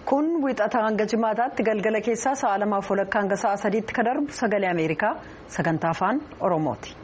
Kun wixata hanga jimaataatti galgala keessaa sa'a 2:00 hanga sa'a 3tti kan darbu sagalee Ameerikaa sagantaa afaan Oromooti.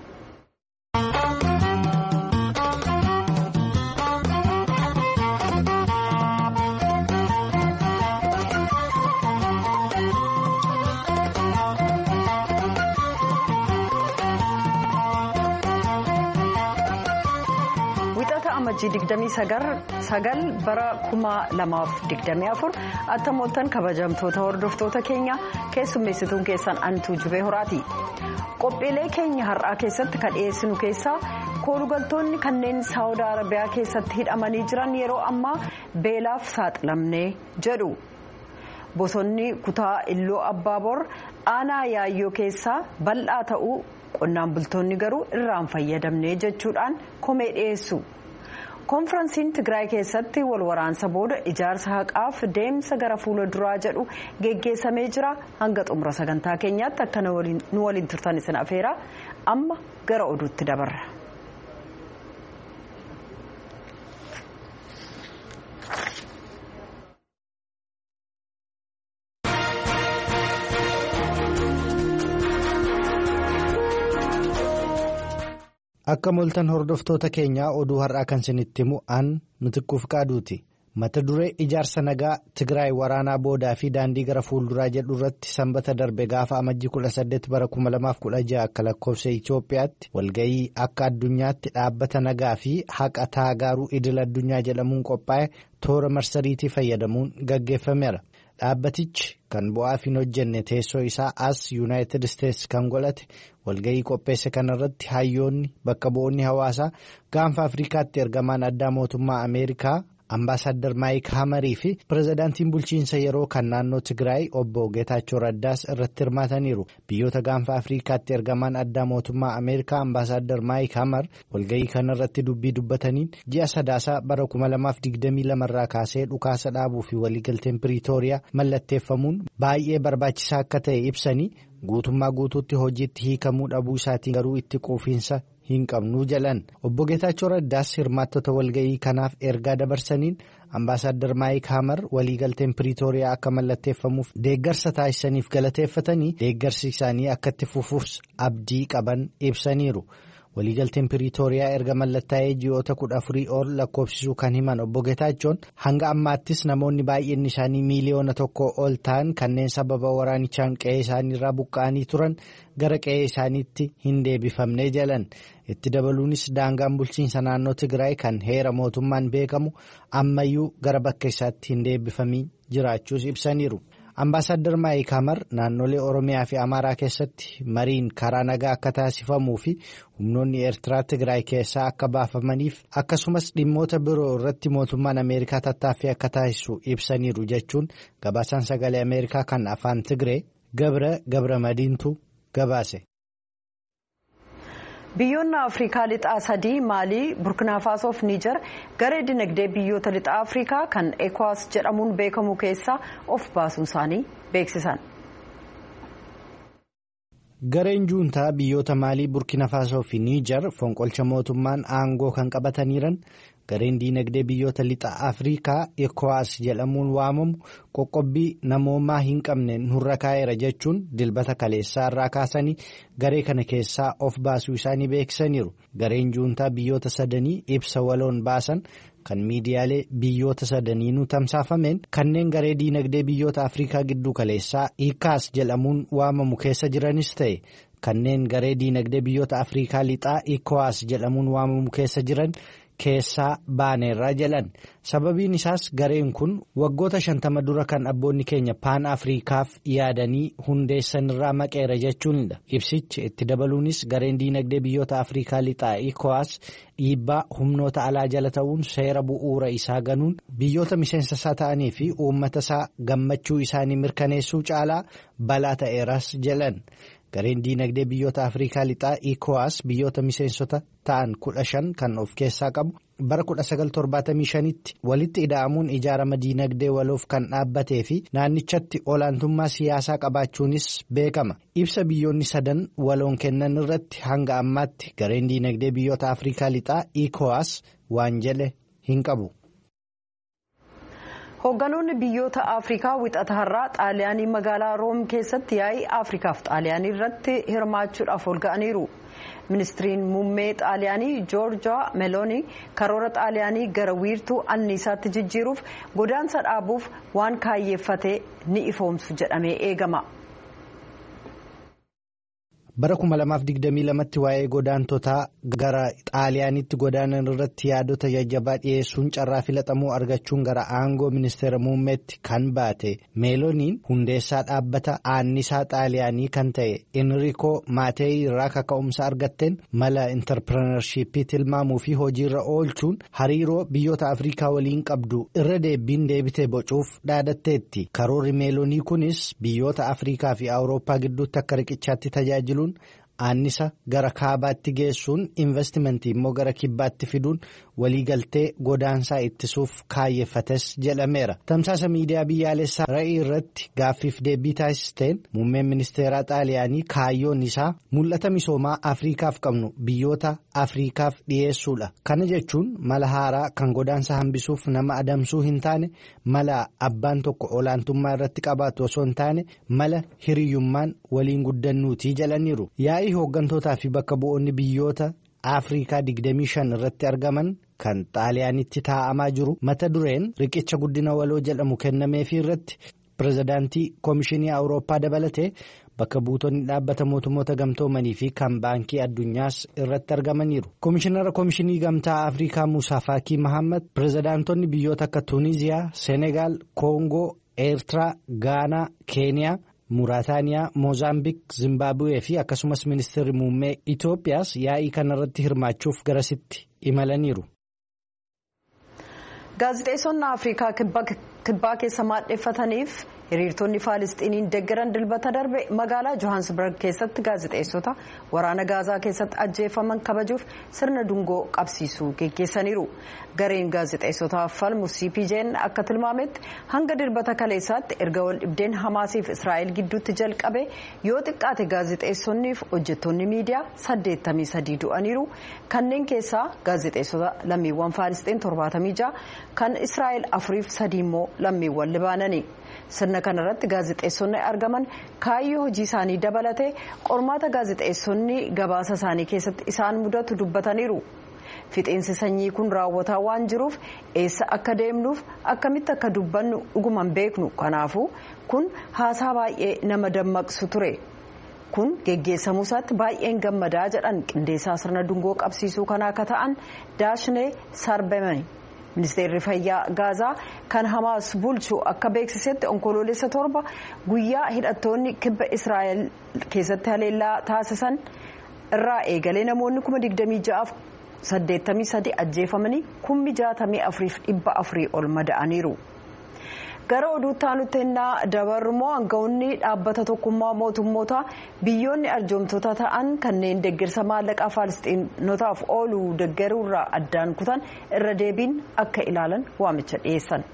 Amajjii 29 bara 2024 attamooltan kabajamtoota hordoftoota keenya keessummeessituun keessan Antuu Jubee Horaati. Qophiilee keenya har'aa keessatti kan dhiyeessinu keessaa koolugaltoonni kanneen Saawud Arabiyaa keessatti hidhamanii jiran yeroo ammaa beelaaf saaxilamnee jedhu. Bosonni kutaa Illoo Abbaabor aanaa Yaayyoo keessaa bal'aa ta'uu qonnaan bultoonni garuu irraan fayyadamnee jechuudhaan komee dhiyeessu. Konfiraansiin Tigraay keessatti wal waraansa booda ijaarsa haqaaf deemsa gara fuula duraa jedhu geggeessamee jira. Hanga xumura sagantaa keenyaatti akka nu waliin turtan isin afeera. Amma gara oduutti dabarra. Akka moltan hordoftoota keenyaa oduu har'aa kan isinitti himu an Mitiquuf Qaaduuti. Mata duree ijaarsa nagaa Tigraay waraanaa boodaa fi daandii gara fuulduraa jedhu irratti sanbata darbe gaafa amajjii 18 bara 2016 akka lakkoofsa Itoophiyaatti walga'ii akka addunyaatti dhaabbata nagaa fi haqa taagaaruu idil addunyaa jedhamuun qophaa'e toora marsariitii fayyadamuun gaggeeffameera. Dhaabbatichi kan bu'aaf hin hojjenne teessoo isaa as Yuunaayitid Isteetsi kan godhate walga'ii qopheesse kanarratti hayyoonni bakka bu'oonni hawaasaa gaanfa Afrikaatti ergamaan addaa mootummaa Ameerikaa Ambaasaadder Maayik Hamarii fi pirezidaantiin bulchiinsa yeroo kan naannoo Tigraay obbo Geetaachoo Raddaas irratti hirmaataniiru. Biyyoota gaanfa Afrikaatti ergamaan addaa mootummaa Ameerikaa Ambaasaadder Maayik Hamar walga'ii kanarratti dubbii dubbataniin ji'a sadaasaa bara 2022 irraa kaasee dhukaasa dhaabuu fi waliigalteen Piriitooriyaa mallatteeffamuun baay'ee barbaachisaa akka ta'e ibsanii guutummaa guutuutti hojiitti hiikamuu dhabuu isaatiin garuu itti quufiinsa hin qabnuu jedhan. Obbo Geetaachoo Raddaas hirmaattota walga'ii kanaaf ergaa dabarsaniin Ambaasaadder Maayik Hamar waliigalteen Piriitooriyaa akka mallatteeffamuuf deeggarsa taasisaniif galateeffatanii deeggarsi isaanii akka itti fufuuf abdii qaban ibsaniiru. Waliigalteen Piriitooriyaa erga mallattaa'ee ji'oota 14 ol lakkoofsisuu kan himan obbo Geetaachoon hanga ammaattis namoonni baay'een isaanii miiliyoona 1 ol ta'an kanneen sababa waraanichaan qe'ee isaaniirraa buqqa'anii turan gara qe'ee isaaniitti hin deebifamne jedhan. Itti dabaluunis daangaan bulchiinsa naannoo Tigraay kan heera mootummaan beekamu ammayyuu gara bakka isaatti hin deebifamin jiraachuus ibsaniiru. Ambaasaadder Maayik Hamar naannolee Oromiyaa fi Amaaraa keessatti mariin karaa nagaa akka taasifamuu fi humnoonni Eertiraa Tigraay keessaa akka baafamaniif akkasumas dhimmoota biroo irratti mootummaan Ameerikaa tattaaffii akka taasisu ibsaniiru jechuun gabaasaan sagalee Ameerikaa kan afaan Tigree Gabra Madiintu gabaase. Biyyoonni Afrikaa lixaa sadii Maalii, Burkina Faasoo fi Niijar garee dinagdee biyyoota lixaa Afrikaa kan ECOWAS jedhamuun beekamu keessaa of baasuun isaanii beeksisan. Gareen juuntaa biyyoota Maalii, Burkina Faasoo fi Niijar fonqolcha mootummaan aangoo kan qabataniiran gareen dinagdee biyyoota lixaa Afrikaa ECOWAS jedhamuun waamamu qoqqobbii namoomaa hin qabne nurra kaa'eera jechuun dilbata kaleessaa irraa kaasanii garee kana keessaa of baasuu isaanii beeksisaniiru. Gareen juuntaa biyyoota sadanii ibsa waloon baasan kan miidiyaalee biyyoota sadaniinuu tamsaafameen kanneen garee dinagdee biyyoota Afrikaa gidduu kaleessaa ECOWAS jedhamuun waamamu keessa jiranis ta'e kanneen garee dinagdee biyyoota Afrikaa lixaa ECOWAS jedhamuun waamamu keessa jiran keessaa baaneerraa jedhan. Sababiin isaas gareen kun waggoota 50 dura kan abboonni keenya paan Afrikaaf yaadanii hundeessanirraa maqeera jechuunidha. Ibsichi itti dabaluunis gareen dinagdee biyyoota Afrikaa lixaa ECOWAS dhiibbaa humnoota alaa jala ta'uun seera bu'uura isaa ganuun biyyoota miseensa isaa ta'anii fi uummata isaa gammachuu isaanii mirkaneessuu caalaa balaa ta'eeras jedhan. Gareen dinagdee biyyoota Afrikaa lixaa ECOWAS biyyoota miseensota ta'an 15 kan of keessaa qabu bara 1975tti walitti ida'amuun ijaarama dinagdee waloof kan dhaabbatee fi naannichatti olaantummaa siyaasaa qabaachuunis beekama. Ibsa biyyoonni sadan waloon kennan irratti hanga ammaatti gareen dinagdee biyyoota Afrikaa lixaa ECOWAS waan jedhe hin qabu. Hoogganoonni biyyoota Afrikaa wixata har'aa Xaaliyaanii magaalaa Room keessatti yaa'ii Afrikaaf Xaaliyaanii irratti hirmaachuudhaaf walga'aniiru. Ministiriin muummee Xaaliyaanii Joorjaa Meeloonii karoora Xaaliyaanii gara wiirtuu anniisaatti jijjiiruuf godaansa dhaabuuf waan kaayyeeffate ni ifoomsu jedhamee eegama. Bara 2022tti waa'ee godaantotaa gara Xaaliyaanitti godaanan irratti yaadota jajjabaa dhiyeessuun carraa filatamuu argachuun gara aangoo ministeera muummeetti kan baate Meelooniin hundeessaa dhaabbata anniisaa Xaaliyaanii kan ta'e Enriikoo Maateeyii irraa kaka'umsa argatteen mala intarpireenarshiippii tilmaamuu fi hojiirra oolchuun hariiroo biyyoota Afrikaa waliin qabdu irra deebiin deebitee bocuuf dhaadatteetti. Karoorri Meeloonii kunis biyyoota Afrikaa fi Awurooppaa gidduutti akka riqichaatti tajaajilu. Annisa gara kaabaatti geessuun investimentii immoo gara kibbaatti fiduun waliigaltee godaansaa ittisuuf kaayyeeffates jedhameera. Tamsaasa miidiyaa biyyaalessaa ra'ii irratti gaaffiif deebii taasisteen muummeen ministeeraa Xaaliyaanii kaayyoon isaa mul'ata misoomaa Afrikaaf qabnu biyyoota Afrikaaf dhiyeessuudha. Kana jechuun mala haaraa kan godaansa hambisuuf nama adamsuu hin taane, mala abbaan tokko olaantummaa irratti qabaatu osoo hin taane, mala hiriyyummaan waliin guddannuutii jedhaniiru. Yaa'ii hooggantootaa fi bakka bu'oonni biyyoota Afrikaa 25 irratti argaman kan Xaaliyaanitti taa'amaa jiru mata dureen riqicha guddina waloo jedhamu kennameefii irratti pirezidaantii Koomishinii Awurooppaa dabalatee bakka buutonni dhaabbata mootummoota gamtoomanii fi kan baankii addunyaas irratti argamaniiru. Koomishinara Koomishinii Gamtaa Afrikaa Muusaa Faakii Mahammad pirezidaantonni biyyoota akka Tuuniziyaa, Senegaal, Koongoo, Eertiraa, Gaanaa, Keeniyaa, Muraataaniyaa, Moozaambiik, Zimbaabuwee fi akkasumas ministeerri muummee Itoophiyaas yaa'ii kanarratti hirmaachuuf garasitti imalaniiru. Gaazexeessonni Afrikaa kibbaa keessa maadheeffataniif hiriirtonni Faalisxiiniin deeggaran dilbata darbe magaalaa Johannesburg keessatti gaazexeessota waraana Gaazaa keessatti ajjeefaman kabajuuf sirna dungoo qabsiisuu geggeessaniiru. Gareen gaazexeessotaaf falmu CPJ'n akka tilmaametti hanga dilbata kaleessaatti erga wal dhibdeen Hamaasiif Israa'el gidduutti jalqabe yoo xiqqaate gaazexeessonniif hojjettoonni miidiyaa 83 du'aniiru. Kanneen keessaa gaazexeessota lammiiwwan Faalisxiin 76 kan Israa'el 4-3 immoo lammiiwwan Libaananii. Sirna kanarratti gaazexeessonni argaman kaayyoo hojii isaanii dabalatee qormaata gaazexeessonni gabaasa isaanii keessatti isaan mudatu dubbataniiru. Fixiinsi sanyii kun raawwataa waan jiruuf eessa akka deemnuuf akkamitti akka dubbannu dhuguman beeknu. Kanaafuu kun haasaa baay'ee nama dammaqsu ture. Kun geggeessamuu isaatti baay'een gammadaa jedhan qindeessaa sirna dungoo qabsiisuu kanaa akka ta'an Daashnee Sarbeemani. Ministeerri fayyaa Gaazaa kan Hamaas bulchu akka beeksisetti onkoloolessa 7 guyyaa hidhattoonni kibba Israa'el keessatti haleellaa taasisan irraa eegalee namoonni 26,483 ajjeefamanii 64,400 ol mada'aniiru. Gara oduutti aanutti ennaa dabarmoo aangawoonni dhaabbata tokkummaa mootummoota biyyoonni arjoomtoota ta'an kanneen deeggarsa maallaqaa Faalisxiinotaaf oolu deeggaruurraa addaan kutan irra deebiin akka ilaalan waamicha dhiyeessan.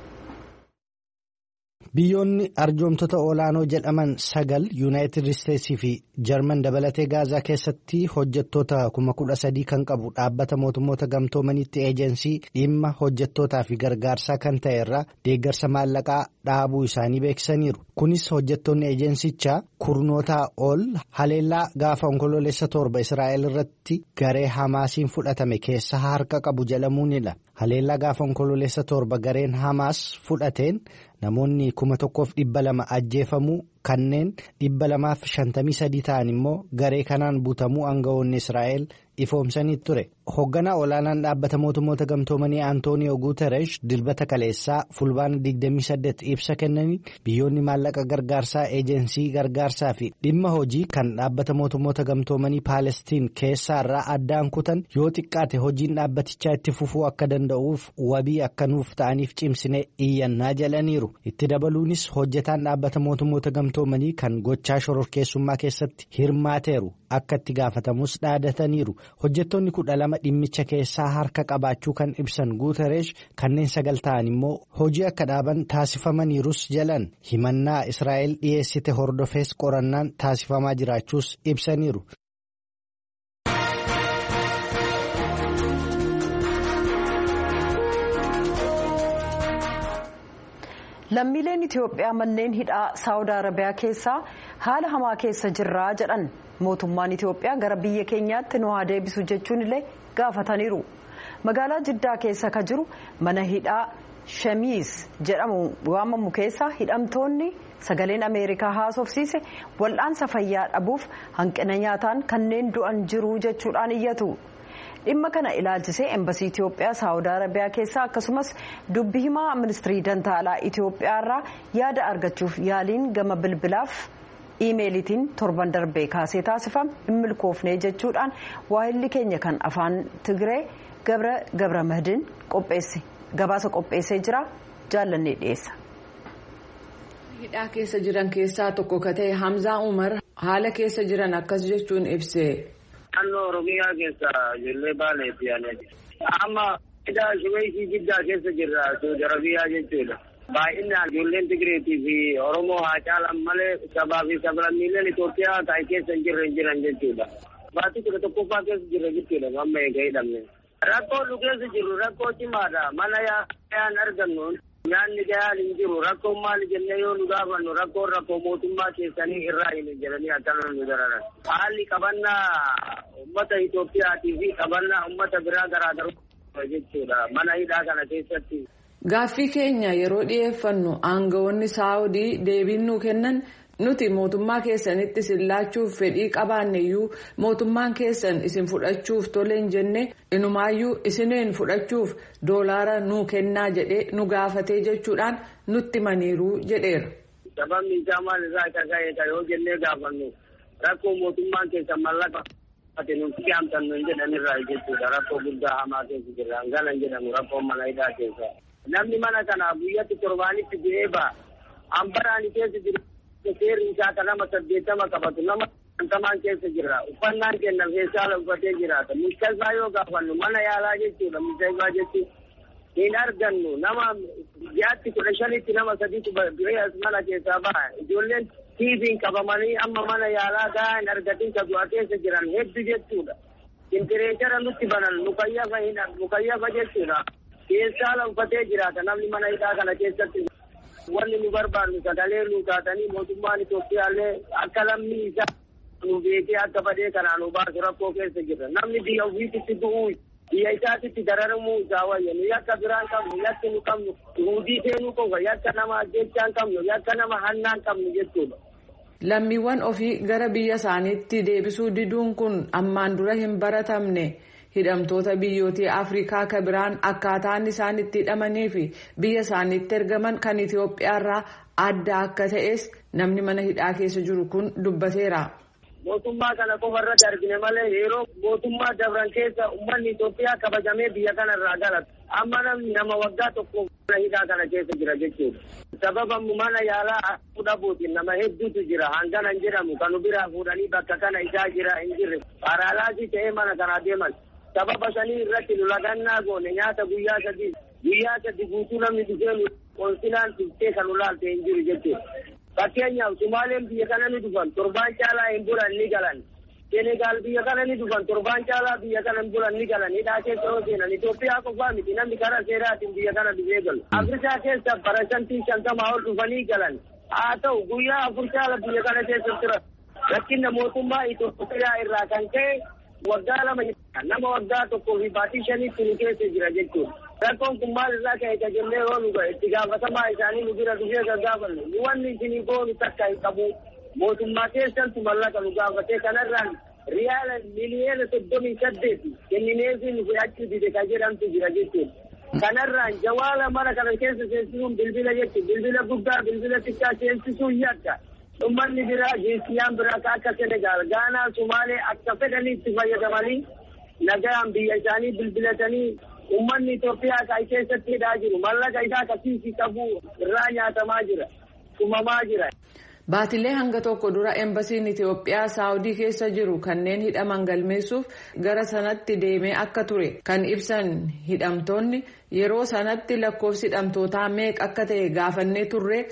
Biyyoonni arjoomtoota olaanoo jedhaman 9 Yuunaayitid Isteetsii fi Jarman dabalatee Gaazaa keessatti hojjettoota 13,000 kan qabu dhaabbata mootummoota gamtoomaniitti eejensii dhimma hojjettootaa fi gargaarsaa kan ta'e irraa deeggarsa maallaqaa dhaabuu isaanii beeksisaniiru. Kunis hojjettoonni eejensichaa kurnootaa ol haleellaa gaafa onkoloolessa 7 Israa'el irratti garee Hamaasiin fudhatame keessa harka qabu jedhamuunidha. Haleellaa gaafa onkoloolessa 7 gareen Hamaas fudhateen namoonni 1,200 ajjeefamuu kanneen 253 ta'an immoo garee kanaan butamuu aangawoonni Israa'el ifoomsanii ture. Hoogganaa olaanaan dhaabbata mootummoota gamtoomanii Antooniyoo Guuteresh dilbata kaleessaa fulbaana 28 ibsa kennanii biyyoonni maallaqa gargaarsaa eejensii gargaarsaa fi dhimma hojii kan dhaabbata mootummoota gamtoomanii Paalestiin keessaarraa addaan kutan yoo xiqqaate hojiin dhaabbatichaa itti fufuu akka danda'uuf wabii akka nuuf ta'aniif cimsinee iyyannaa jedhaniiru. Itti dabaluunis hojjetaan dhaabbata mootummoota gamtoomanii kan gochaa shororkeessummaa keessatti hirmaateeru akka itti gaafatamus dhaadataniiru. Hojjettoonni 12 dhimmicha keessaa harka qabaachuu kan ibsan Guuteresh kanneen 9 ta'an immoo hojii akka dhaaban taasifamaniirus jalan himannaa Israa'el dhiyeessite hordofees qorannaan taasifamaa jiraachuus ibsaniiru. Lammiileen Itoophiyaa manneen hidhaa Saawud Arabiyaa keessaa haala hamaa keessa jirraa jedhan mootummaan Itoophiyaa gara biyya keenyaatti nu haa deebisu jechuun illee gaafataniiru. Magaalaa Jiddaa keessa ka jiru mana hidhaa Shamiis jedhamu waamamu keessa hidhamtoonni sagaleen Ameerikaa haasofsiise wal'aansa fayyaa dhabuuf hanqina nyaataan kanneen du'an jiru jechuudhaan iyyatu. Dhimma kana ilaalchisee embasii Itoophiyaa Saawud Arabiyaa keessaa akkasumas dubbii himaa ministirii dantaalaa Itoophiyaa irraa yaada argachuuf yaaliin gama bilbilaaf iimeelitiin torban darbee kaasee taasifame hin milkoofne jechuudhaan waahilli keenya kan afaan Tigree Gabra Mahdin gabaasa qopheessee jira jaallannee dhiyeessa. Hidhaa keessa jiran keessaa tokko ka ta'e Hamzaa Umar haala keessa jiran akkas jechuun ibse. Naannoo Oromiyaa keessa ijoollee baaleetti yaaleeti. Amma hidhaa Shubeeshii Jiddaa keessa jirra Saawud Arabiyaa jechuudha. Baay'inaan ijoolleen Tigreetii fi Oromoo haa caalan malee sabaa fi sablammiileen Itoophiyaa ta'e keessa hin jiran jechuudha. Baatii 11ffaa keessa jirra jechuudha amma eega hidhamne. Rakkoo nu keessa jirru rakkoo cimaadha. Mana yaan argannu nyaanni gahaan hin jiru. Rakkoon maali jennee yoo nu gaafannu rakkoo mootummaa keessanii irraa hin jedhanii akkana nu dararan. Haalli qabannaa uummata Itoophiyaatii fi qabannaa uummata biraa garaagarummaa jechuudha mana hidhaa kana keessatti. Gaaffii keenya yeroo dhiyeeffannu aangawoonni Saawudii deebii nuu kennan nuti mootummaa keessanitti isin laachuuf fedhii qabaanneyyuu mootummaan keessan isin fudhachuuf tole hin jenne inumaayyuu isineen fudhachuuf doolaara nuu kennaa jedhee nu gaafatee jechuudhaan nutti maniiruu jedheera. Sababni isaa maal irraa akka ka'e yoo jennee gaafannu rakkoo mootummaan keessan mallaqa ati nuti gaamtannu hin jedhanirraa jechuudha rakkoo guddaa hamaa keessa jirra hangana hin jedhamu rakkoo mana hidhaa keessa. Namni mana kana guyyatti torbaanitti du'ee ba'a. Ambaraani keessa jiru seerri isaa kan nama 80 qabatu nama 50 keessa jira. Uffannaan kenna feeshaala uffatee jiraata. Mustashfaa yoo gaafannu mana yaalaa jechuudha. Mustashfaa jechuun hin argannu nama jaatti 15tti nama 3tu du'ee mana keessaa ba'a. Ijoolleen tiiviin qabamanii amma mana yaalaa gahaa hin argatin ka du'a keessa jiran hedduu jechuudha. Tempereechara nutti banan mukayyafa jechuudha. Feeshaala uffatee jiraata namni mana hidhaa kana keessatti. Wanni nu barbaannu sagalee nu taatanii mootummaan Itoophiyaallee akka lammii isaa nu beekee akka badee kanaan nu baasu rakkoo keessa jirra. Namni biyya ofiitti du'uu biyya isaatitti dararamuu isaa wayya. Nu yakka biraan qabnu yakki nu qabnu huudii seenuu qofa yakka nama ajjechaan qabnu yakka nama hannaan qabnu jechuudha. Lammiiwwan ofii gara biyya isaaniitti deebisuu diduun kun ammaan dura hin baratamne. Hidhamtoota biyyootii Afrikaa ka biraan akkaataan isaan itti hidhamanii fi biyya isaaniitti ergaman kan Itoophiyaarraa adda akka ta'es namni mana hidhaa keessa jiru kun dubbateera. Mootummaa kana qofa irratti argine malee yeroo mootummaa dabran keessa uummanni Itoophiyaa kabajamee biyya kanarraa galata. Amma namni nama waggaa tokko mana hidhaa kana keessa jira jechuudha. Sababa mana yaalaa fudhabuutiin nama hedduutu jira hangana hin jedhamu kan biraa fuudhanii bakka kana isaa jira hin jirre. Paraalaasii ta'ee mana kana deeman. Sababa sanii irratti lagannaa goone nyaata guyyaa sadi guutuu namni dhufee konsilaan tuftee kan ulaalte hin jiru jechuudha. Fakkeenyaaf Sumaaleen biyya kana ni dhufan torbaan caalaa hin bulan ni galan. Senegaal biyya kana ni dhufan torbaan caalaa biyya kana hin bulan ni galan. Hidhaa keessa yoo seenan Itoophiyaa qofaa miti namni karaa seeraatiin biyya kana dhufee galu. Afrikaa keessa parsantii 50 ol dhufanii galan. Haa ta'u guyyaa 4 caala biyya kana keessa turan. Rakkina mootummaa Itoophiyaa irraa kan ka'e waggaa 2 nama waggaa 1 fi baatii 5 nu keessa jira jechuudha. Rakkoon kun maal irraa ka'e ka jennee yoo nu gahe itti gaafatamaa isaanii nu bira dhufee gaggaafannu nu wanni isinii goonu takka hin qabu mootummaa keessantu mallaqa nu gaafatee kanarraan riyaala miliyoona 38 kennineefii nu fudhachuu dide ka jedhamtu jira jechuudha. Kanarraan jawaala mana kana keessa seensisuun bilbila jechuudha. Bilbila guddaa bilbila xiqqaa seensisuun yakka. Uummanni biraa jinsiyaan biraa akka Senegaal, Gaanaa, Sumaalee akka fedhanii itti fayyadamanii nagaan biyya isaanii bilbilatanii uummanni Itoophiyaa kan keessatti hidhaa jiru. Mallaqa isaa akkasiisi qabu irraa nyaatamaa jira. Tumamaa jira. Baatilee hanga tokko dura embasiin Itoophiyaa Saawudii keessa jiru kanneen hidhaman galmeessuuf gara sanatti deemee akka ture kan ibsan hidhamtoonni yeroo sanatti lakkoofsi hidhamtootaa meeqa akka ta'e gaafannee turre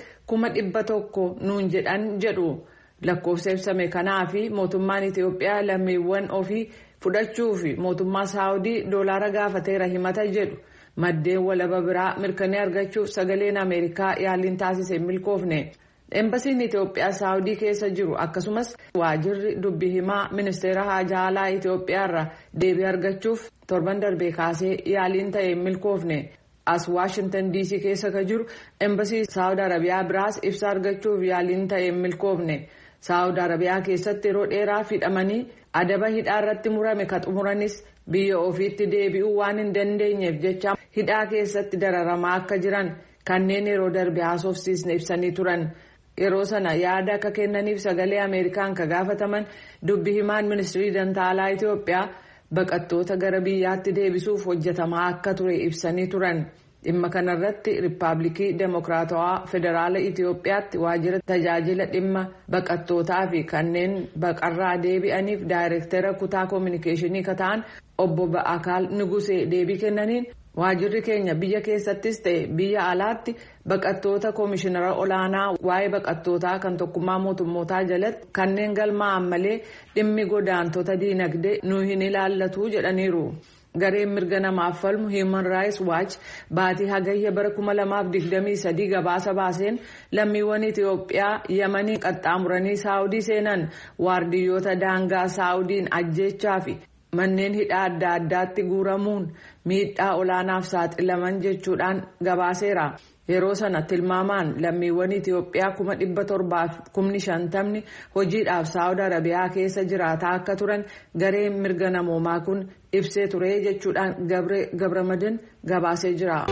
100,000 nuun jedhan jedhu. Lakkoofsa ibsame kanaa fi mootummaan Itoophiyaa lammiiwwan ofii fudhachuu fi mootummaa Saawudii doolaara gaafateera himata jedhu. maddeen walaba biraa mirkanii argachuuf sagaleen Ameerikaa yaaliin taasise milkoofne. Embasiin Itoophiyaa Saawudii keessa jiru akkasumas waajirri dubbii himaa ministeera haajaa alaa Itoophiyaarra deebii argachuuf torban darbee kaasee yaaliin ta'e milkoofne. As Washington DC keessa ka jiru embasii Saawud Arabiyaa biraas ibsa argachuuf yaaliin ta'e milkoofne. Saawud Arabiyaa keessatti yeroo dheeraa hidhamanii adaba hidhaa irratti murame ka xumuranis biyya ofiitti deebi'uu waan hin dandeenyeef jecha hidhaa keessatti dararamaa akka jiran kanneen yeroo darbe haasofsiisne ibsanii turan. Yeroo sana yaada akka kennaniif sagalee Ameerikaan ka gaafataman dubbii himaan ministirii dantaalaa Itoophiyaa baqattoota gara biyyaatti deebisuuf hojjetamaa akka ture ibsanii turan. Dhimma kanarratti Riippaabilikii Demokiraatawaa Federaala Itoophiyaatti waajjira tajaajila dhimma baqattootaa fi kanneen baqarraa deebi'aniif daayireektara kutaa koominikeeshinii ka ta'an obbo Ba'akaal Nugusee deebii kennaniin waajjirri keenya biyya keessattis ta'e biyya alaatti baqattoota koomishinara olaanaa waa'ee baqattootaa kan tokkummaa mootummootaa jalatti kanneen galmaa'an malee dhimmi godaantota diinagdee nu hin ilaallatu jedhaniiru. Gareen mirga namaaf falmu Human Rights Watch baatii hagayya bara 2023 gabaasa baaseen lammiiwwan Itoophiyaa Yamanii qaxxaamuranii Saawudii seenan waardiyyoota daangaa Saawudiin ajjeechaa fi manneen hidhaa adda addaatti guuramuun miidhaa olaanaaf saaxilaman jechuudhaan gabaaseera. Yeroo sana tilmaamaan lammiiwwan Itoophiyaa 750,000 hojiidhaaf Saawud Arabiyaa keessa jiraataa akka turan gareen mirga namoomaa kun ibsee ture jechuudhaan Gabramadan gabaasee jira.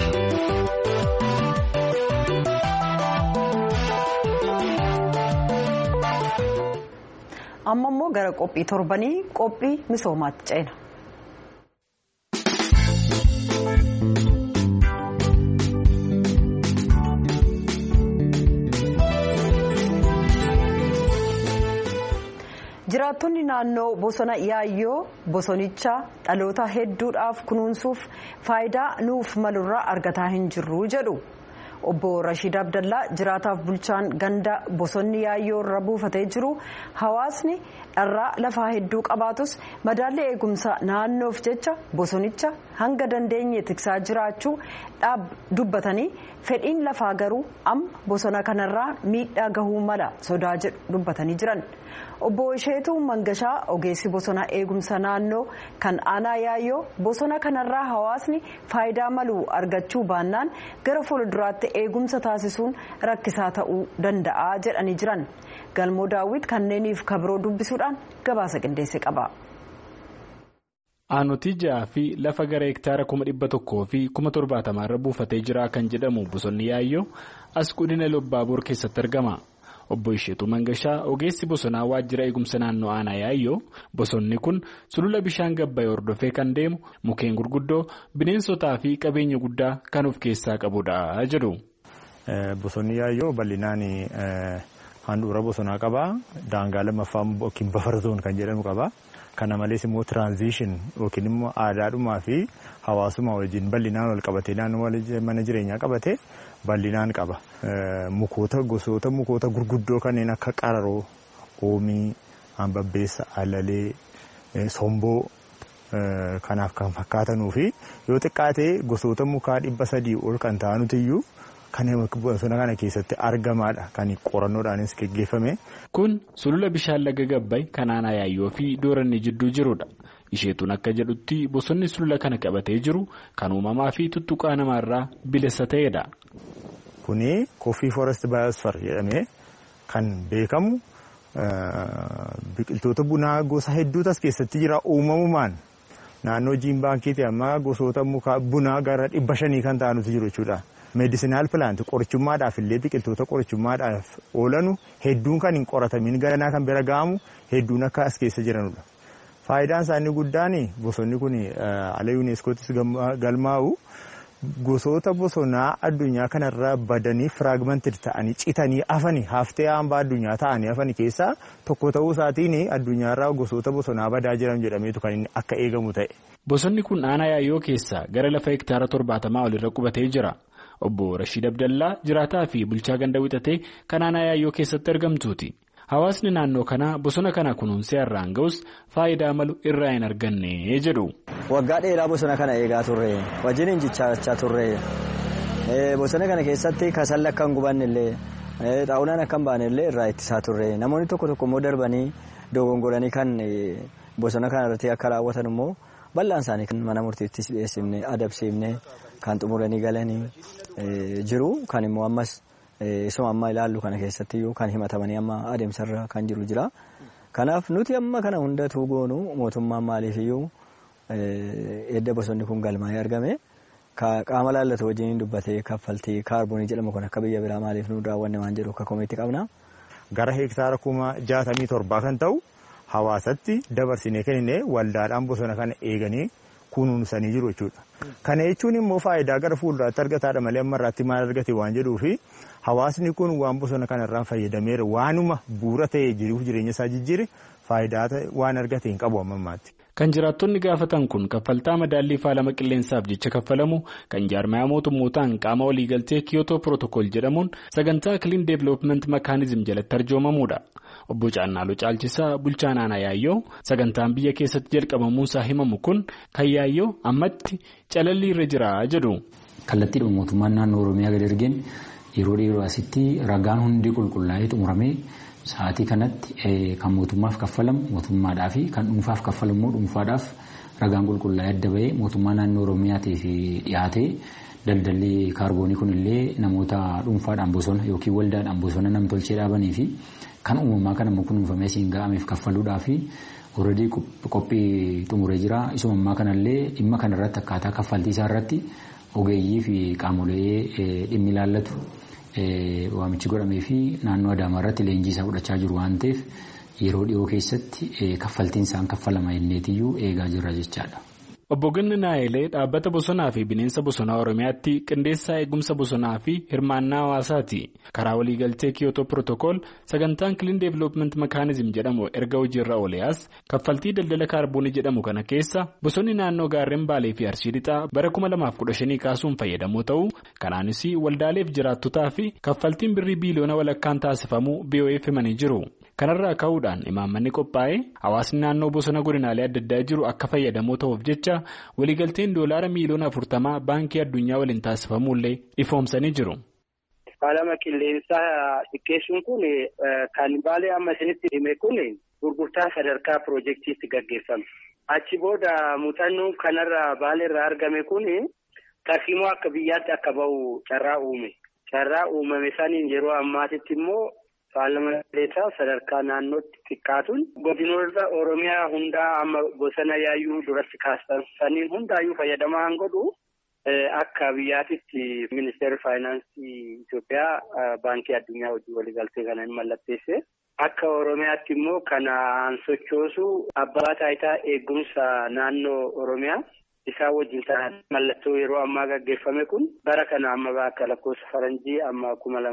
Amma immoo gara qophii torbanii qophii misoomaatti ceena. Jiraattonni naannoo bosona Yaayyoo bosonicha dhaloota hedduudhaaf kunuunsuuf faayidaa nuuf malurraa argataa hin jirru jedhu. Obbo Rashid Abdallaa jiraataaf bulchaan ganda bosonni Yaayyoo irra buufatee jiru hawaasni dharraa lafaa hedduu qabaatus madaalli eegumsa naannoof jecha bosonicha hanga dandeenye tiksaa jiraachuu dubbatanii fedhiin lafaa garuu amma bosona kanarraa miidhaa gahuu mala sodaa jedhu dubbatanii jiran. Obbo Isheetuu Mangashaa ogeessi bosona eegumsa naannoo kan aanaa Yaayyoo bosona kanarraa hawaasni faayidaa malu argachuu baannaan gara fuulduraatti eegumsa taasisuun rakkisaa ta'uu danda'a jedhanii jiran. Galmoo Daawwit kanneeniif kabiroo dubbisuudhaan gabaasa qindeesse qaba. Aanutii ja'aa fi lafa gara hektaara 100,000 fi 70,000 irra buufatee jira kan jedhamu bosonni Yaayyoo as godina Lobbaaboor keessatti argama. Obbo Isheetuu Mangashaa ogeessi bosonaa waajjira eegumsa naannoo aanaa Yaayyoo bosonni kun sulula bishaan gabbayee hordofee kan deemu mukkeen gurguddoo bineensotaa fi qabeenya guddaa kan of keessaa qabudha jedhu. Bosonni Yaayyoo bal'inaan handhuura bosonaa qaba. Daangaa lammaffaa yookiin buffer zone kan jedhamu qaba. Kana malees immoo transition yookiin immoo aadaadhumaa fi hawaasummaa wajjin bal'inaan wal qabatee naannoo mana jireenyaa qabatee bal'inaan qaba. Gosoota mukoota gurguddoo kanneen akka qararoo, oomii, hambabbeessa, alalee, somboo kanaaf kan fakkaatanuu fi yoo xiqqaatee gosoota mukaa 300 ol kan ta'anuutiyyuu kan bosona kana keessatti argamaadha kan qorannoodhaanis geggeeffame. Kun sulula bishaan laga gabbay kan aanaa Yaayyoo fi Dooranni jidduu jirudha. Isheetuun akka jedhutti bosonni sulula kana qabatee jiru kan uumamaa fi tuttuqaa namaarraa bilisa ta'edha. Kuni Coffee Forest Biosphere jedhamee kan beekamu biqiltoota bunaa gosa hedduutu as keessatti jira uumamumaan naannoo Jiimbaankiitti amma gosoota mukaa bunaa gara 500 kan ta'anutu jiru jechuudha. Medicinal plant qorichummaadhaaf illee biqiltoota qorichummaadhaaf oolanu hedduun kan hin qoratamin ganaa kan bira ga'amu hedduun akka as keessa jiranudha. Faayidaan isaanii guddaan bosonni kun ala yuuneskoottis galmaa'u gosoota bosonaa addunyaa kanarraa badanii firaagmented ta'anii citanii hafanii haftee hambaa addunyaa ta'anii hafanii keessaa tokko ta'uu isaatiin addunyaarraa gosoota bosonaa badaa jiran jedhameetu kan inni akka eegamu ta'e. Bosonni kun aanaa Yaayyoo keessaa gara lafa hektaara 70 olirra qubatee jira. Obbo Rashid Abdallaa jiraataa fi bulchaa ganda wixatee kan aanaa Yaayyoo keessatti argamtuuti. hawaasni naannoo kanaa bosona kana kunuunsee irraan ga'us faayidaa malu irraa hin arganne jedhu. Waggaa dheeraa bosona kana eegaa turre wajjin jechaa turre bosona kana keessatti kasalli akka hin gubanne illee xaawulaan akka hin baane illee irraa ittisaa turre namoonni tokko tokko immoo darbanii dogongoranii kan bosona kana irratti akka raawwatan immoo bal'aan isaanii kan mana murtiittis dhiyeessifne adabsiifne kan xumuranii galanii jiru kan immoo ammas isuma amma ilaallu kana keessatti iyyuu kan himatamanii amma adeemsarra kan jiru jira. Kanaaf nuti amma kana hundatu goonu mootummaan maaliif iyyuu edda bosonni kun galmaa'ee argame qaama laallatu wajjin dubbatee kaffaltii kaarboonii jedhamu kun akka biyya biraa maaliif nu raawwanne waan jedhu akka komiitti qabna. Gara hektaara 67,000 kan ta'u hawaasatti dabarsinee kennine waldaadhaan bosona kana eeganii kunuunsanii jiru jechuudha. Kana jechuun immoo faayidaa gara fuulduraatti argataadha malee amma irraatti maal argate waan jedhuufi hawaasni kun waan bosona kana irraa fayyadameera waanuma bu'uura ta'ee jiruuf jireenya isaa jijjiire faayidaa waan argate hin qabu amma ammaatti. Kan jiraattonni gaafatan kun kaffaltaa madaallii faalama qilleensaaf jecha kaffalamu kan jaarmayaa mootummootaan qaama waliigaltee Kiyotoo Pirootokool jedhamuun sagantaa Clean Development Mechanism jalatti arjoomamuudha. Obbo Caannaaloo Caalchisaa bulchaa naannoo Yaayyoo sagantaan biyya keessatti jalqabamuusaa himamu kun kan Yaayyoo ammatti calallii irra jira jedhu. Kallattiidhuma mootummaan naannoo Oromiyaa gad ergeen yeroo dheeroo asitti ragaan hundi qulqullaa'ee xumuramee sa'aatii kanatti kan mootummaaf kaffalamu mootummaadhaa fi kan dhuunfaaf kaffalamu immoo dhuunfaadhaaf ragaan qulqullaa'ee adda bahee mootummaa naannoo Oromiyaatiif dhiyaatee daldalli kaarboonii kunillee namoota dhuunfaadhaan bosona yookiin waldaadhaan bosona namtolchee dhaabanii fi kan uumamaa kana immoo kunuunfamee siin ga'ameef kaffaluudhaa fi already qophii xumuree jira. Isuma ammaa kanallee dhimma kanarratti akkaataa kaffaltii isaa irratti ogeeyyii fi qaamolee dhimmi ilaallatu waamichi godhamee fi naannoo Adaamaa irratti leenjii isaa fudhachaa jiru waan ta'eef yeroo dhiyoo keessatti kaffaltiin isaan kaffalama jenneetiyyuu eegaa jirra jechaadha. Obbo Ganna Naayilee dhaabbata bosonaa fi bineensa bosonaa Oromiyaatti qindeessaa eegumsa bosonaa fi hirmaannaa hawaasaati. Karaa waliigaltee Kiyotoo Pirootokool sagantaan Clean Development Mechanism jedhamu erga hojiirra ooleas kaffaltii daldala kaarboonii jedhamu kana keessa bosonni naannoo gaarreen Baalee fi Arsii Lixaa bara 2015 kaasuun fayyadamoo ta'u kanaanis waldaaleef jiraattotaa fi kaffaltiin birrii biiliyoona walakkaan taasifamu BOF himanii jiru. Kanarraa ka'uudhaan imaammanni qophaa'ee hawaasni naannoo bosona godinaalee adda addaa jiru akka fayyadamoo ta'uuf jecha waliigalteen doolaara miiliyoona 40 baankii addunyaa waliin taasifamullee ifoomsanii jiru. Faalama qilleensaa xiqqeessuun kun kan Baalee amma isinitti hime kun gurgurtaa sadarkaa piroojeektiitti gaggeeffame. Achi booda muuxannoon kanarraa Baaleerraa argame kun tarsiimoo akka biyyaatti akka bahu carraa uume. Carraa uumame saniin yeroo ammaatitti immoo faalama qilleensaa sadarkaa naannootti xiqqaatuun godinoota Oromiyaa hundaa amma bosona Yaayyoo duratti kaastan saniin hundaayyuu fayyadamaa godhu akka biyyaatitti ministeerri faayinaansii Itoophiyaa baankii addunyaa hojii waliigaltee kana hin mallatteesse. Akka Oromiyaatti immoo kanaan sochoosu abbaa taayitaa eegumsa naannoo Oromiyaa isaa wajjin ta'an mallattoo yeroo ammaa gaggeeffame kun bara kana amma akka lakkoofsa faranjii amma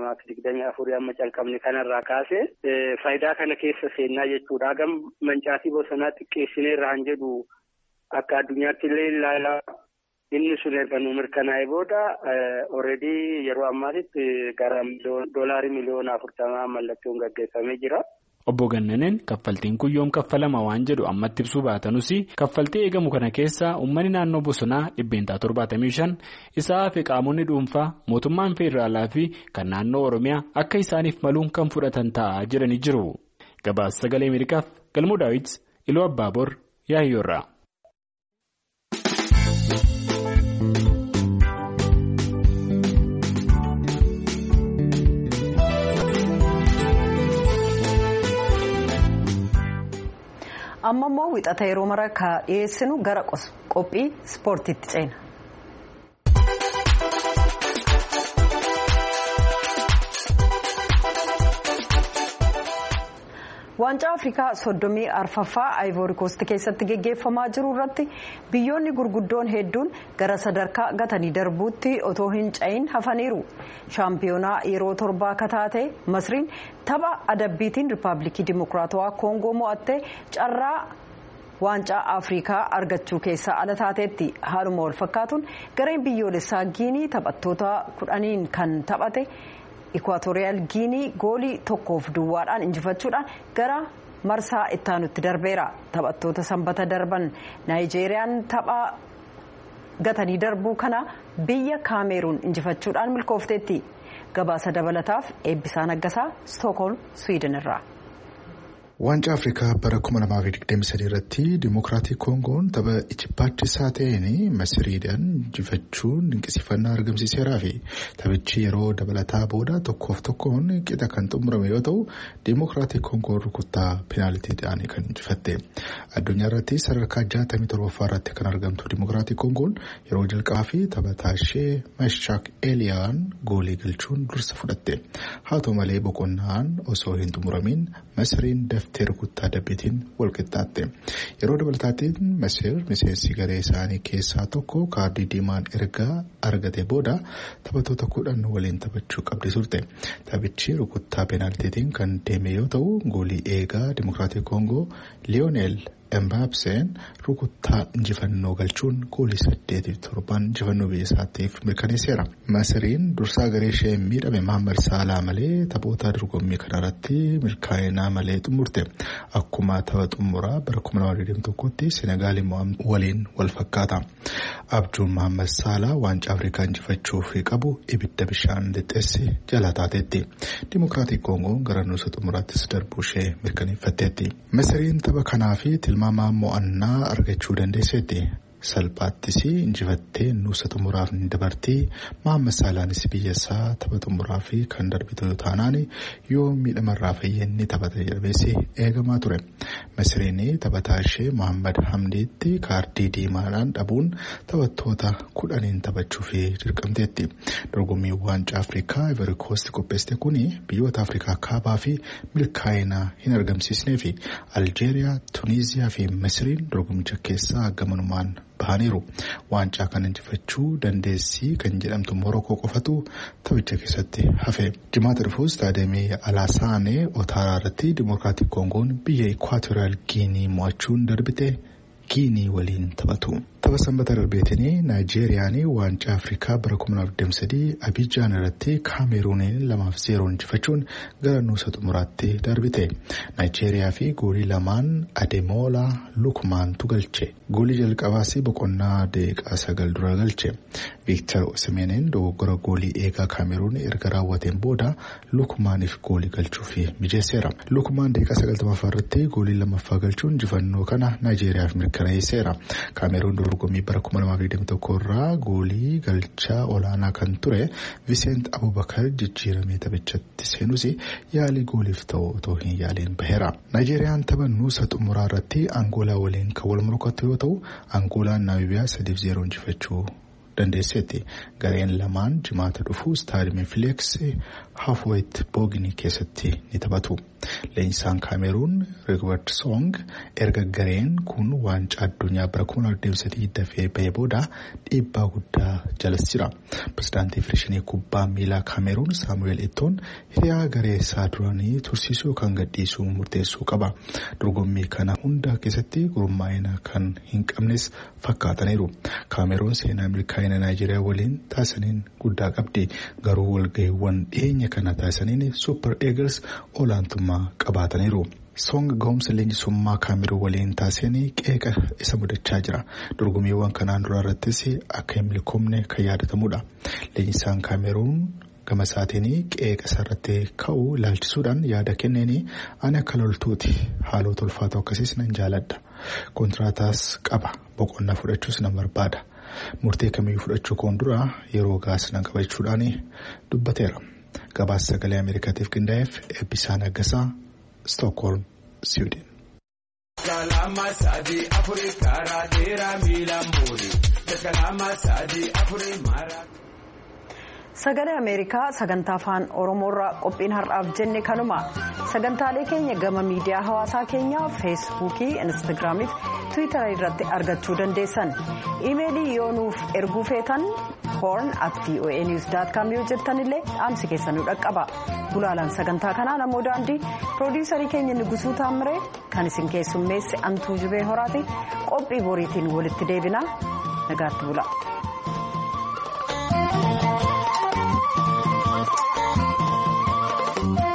2024 amma calqabne kanarraa kaasee faayidaa kana keessa seennaa jechuudha. Hagam mancaatii bosonaa xiqqeessineerra han jedhu akka addunyaatti illee ilaalaa inni sun erga nu mirkanaa'e booda already yeroo ammaatitti gara doolaari miliyoona 40 mallattoon gaggeeffamee jira. Obbo Gannaneen kaffaltiin kun yoom kaffalama waan jedhu ammatti ibsuu baatanus kaffaltii eegamu kana keessa uummanni naannoo bosonaa 75 isaa fi qaamonni dhuunfaa mootummaan federaalaa fi kan naannoo Oromiyaa akka isaaniif maluun kan fudhatan ta'a jedhanii jiru. Gabaasa Sagalee Ameerikaaf Galmoo Daawit Iluu Abbaaboor Yaayyoorraa. amma immoo wixata yeroo mara ka dhiyeessinu gara qophii ispoortiitti ceena. Waancaa Afrikaa 34ffaa Ivory Coast keessatti geggeeffamaa jiru irratti biyyoonni gurguddoon hedduun gara sadarkaa gatanii darbuutti otoo hin cayin hafaniiru. Shaampiyoonaa yeroo torbaa kataate Masriin tapha adabbiitiin Riippaabilikii Dimokiraatawaa Koongoo mo'attee carraa waancaa Afrikaa argachuu keessaa ala taateetti. Haaluma wal fakkaatuun gareen biyyoolessaa Giinii taphattoota 10 kan taphate Ikwaatooriyaal Giinii goolii 1-2 injifachuudhaan gara marsaa ittaanutti darbeera. Taphattoota sanbata darban Naayijeeriyaan tapha gatanii darbuu kana biyya Kaameruun injifachuudhaan milkoofteetti. Gabaasa dabalataaf Eebbisaa Naggasaa Stookholm Swiidin irraa. Waancaa Afrikaa bara 2023 irratti Dimokiraatik Koongoon tapha ijibbaadhisaa ta'een Masiriidhaan injifachuun dinqisiifannaa argamsiiseeraa fi taphichi yeroo dabalataa booda 1-1 qixa kan xumurame yoo ta'u Dimokiraatik Koongoon rukuttaa peenaalitiidhaan kan injifatte. Addunyaa irratti sadarkaa 67ffaa irratti kan argamtu Dimokiraatik Koongoon yeroo jalqabaa fi taphataa ishee Meshak Eliyaan goolii galchuun dursa fudhatte. Haa ta'u malee boqonnaan osoo hin xumuramin Masiriin daftee rukuttaa dabbeetiin walqixxaatte. Yeroo dabalataatiin Masir miseensi garee isaanii keessaa tokko kaardii diimaan erga argate booda taphattoota 10 waliin taphachuu qabdi turte. Taphichi rukuttaa peenaaltiitiin kan deeme yoo ta'u goolii eegaa Dimokiraatik Koongoo Liyoonel Mbaapseen rukuttaa injifannoo galchuun goolii 8-7 injifannoo biyya isaatiif mirkaneesseera. Masiriin dursaa garee ishee miidhame Mohaammed Salah malee taphoota dorgommii kanarratti milkaa'inaa malee xumurte. Akkuma tapha xumuraa bara 2021tti Senegaal waliin wal fakkaata. Abjuun Mohaammed Salah waancaa Afrikaa injifachuuf qabu ibidda bishaan lixxeesse jala taateetti. Dimokiraatik Koongoon gara nuusa xumuraattis darbuu ishee mirkaneeffatteetti. Masiriin tapha kanaa fi tilmaamaa mo'annaa argachuu dandeesseetti. Salphaattis injifattee nuusa xumuraaf ni dabartii. Mohaammed Salaanis biyya isaa tapha xumuraaf kan darbitu yoo taanaan yoo miidhamarraa fayyinni taphata jalbeessi eegamaa ture. Masiriin taphataa ishee Mohaammed Hamdiitti kaardii diimaadhaan dhabuun taphattoota 10 taphachuuf dirqamteetti. Dorgommii waancaa Afrikaa Ivory Coast qopheessite kun biyyoota Afrikaa kaabaa fi milkaa'ina hin argamsiisnee fi Aljeeriyaa, Tuniiziyaa fi Masiriin dorgommicha keessaa gamanumaan bahaniiru. Waancaa kan injifachuu dandeessii kan jedhamtu Morokoo qofatu taphicha keessatti hafe. Jimaata dhufu istaadiyeemii Alaasaanee Otaaraa irratti Dimokiraatik Koongoon biyya Ikwaatooriyaal Giinii mo'achuun darbite Giinii waliin taphatu. Tapha sanbata darbeetiin Naayijeeriyaan waancaa Afrikaa bara 2023 Abijaan irratti Kaameruuniin 2-0 injifachuun gara nuusa xumuraatti darbite. Naayijeeriyaa fi goolii lamaan Ademola Lukmaantu galche. Goolii jalqabaas boqonnaa daqiiqaa 9 dura galche. Victor Osimheneen dogoggora goolii eegaa Kaameruun erga raawwateen booda Lukmaaniif goolii galchuuf mijeesseera. Lukmaan daqiiqaa 90 irratti goolii lammaffaa galchuun injifannoo kana Naayijeeriyaaf mirkaneesseera. Kaameruun dorgommii bara 2021 irraa goolii galchaa olaanaa kan ture Vincent Abubakar jijjiiramee taphichatti seenus yaalii gooliif ta'u otoo hin yaaliin baheera. Naayijeeriyaan tapha nuusa xumuraa irratti Angoolaa waliin kan wal morkattu yoo ta'u Angoolaan Naamibiyaa 3-0 injifachuu dandeesseetti. Gareen lamaan jimaata dhufu istaadiyeemii Fileeks Haafuweet Booginii keessatti ni taphatu. Leenjisaan Kaameruun Rigobert Song erga gareen kun waancaa addunyaa bara 2023 dafee bahee booda dhiibbaa guddaa jalas jira. Pirezidaantii Federeeshinii Kubbaa Miilaa Kaameruun Saamu'eel Etoon hiriyaa garee isaa duraanii tursiisuu kan gadhiisuu murteessuu qaba. Dorgommii kana hunda keessatti gurmaa'ina kan hin qabnes fakkaataniiru. Kaameruun seenaa milkaa'ina Naayijeriyaa waliin taasisaniin guddaa qabdi. Garuu walga'iiwwan dhiyeenya kana taasisaniin Super Eagles olaantummaa qabaataniiru. Song gahumsa leenjisummaa Kaameruun waliin taasisanii qeeqa isa mudachaa jira. Dorgommiiwwan kanaan dura irrattis akka hin milkoomne kan yaadatamudha. Leenjisaan Kaameruun gama isaatiin qeeqa isarratti ka'uu ilaalchisuudhaan yaada kenneeni ani akka loltuuti haalota ulfaatoo akkasiis nan jaaladha. Kontiraataas qaba. Boqonnaa fudhachuus nan barbaada. Murtee kamiyyuu fudhachuu koon dura yeroo gaas nan qabachuudhaan dubbateera. Gabaasa sagalee Ameerikaatiif qindaa'eef Eebbisaa Naggasaa Stookholm Swiidin. Sagalee Ameerikaa sagantaa afaan Oromoorraa qophiin har'aaf jenne kanuma. Sagantaalee keenya gama miidiyaa hawaasaa keenyaa feesbuukii, instaagiraamii fi tiwiitarii irratti argachuu dandeessan. Iimeelii yoo nuuf erguu feetan horn@voanews.com yoo jettanillee dhaamsi keessan nu dhaqqaba. Gulaalaan sagantaa kanaa namoo daandii piroodiisarii keenya Nugusuu Taamiree kan isin keessummeesse Antuu Jubee Horaati. Qophii boriitiin walitti deebina. Nagaatti bula.